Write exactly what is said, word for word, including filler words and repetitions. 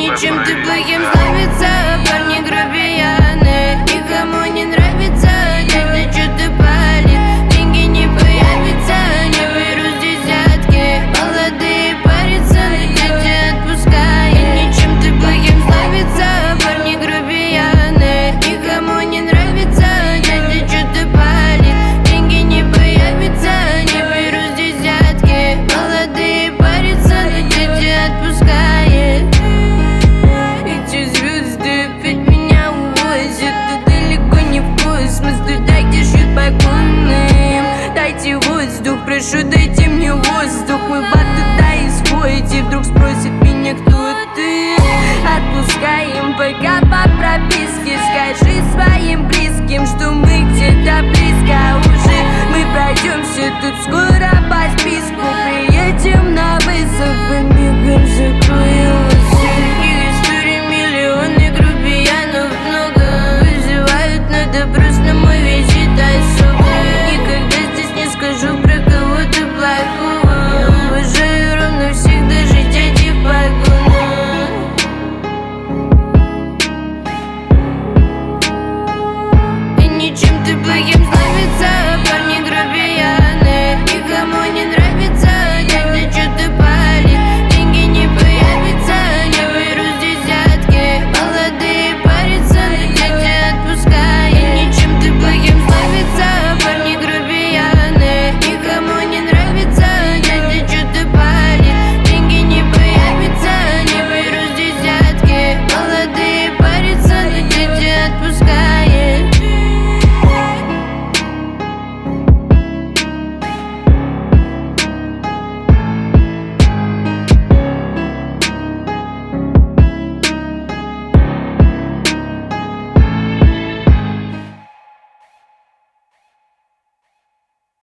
ничем ты плохим славится. Парни грубияны, никому не нравится. Дядя что-то палит, деньги не появятся. Не беру здесь взятки, молодые парятся, но дядя отпускает. Ничем ты плохим славится. Парни грубияны, никому не нравится. Дядя что-то палит, деньги не появятся. Не беру здесь взятки, молодые парятся, но дядя отпускает. Эти звезды опять меня увозят, да далеко не в космос, туда, где шьют балконы. Дайте воздух, прошу, дайте мне воздух. Мы в ад туда исходите, вдруг спросят меня, кто ты. Отпускаем, пока папа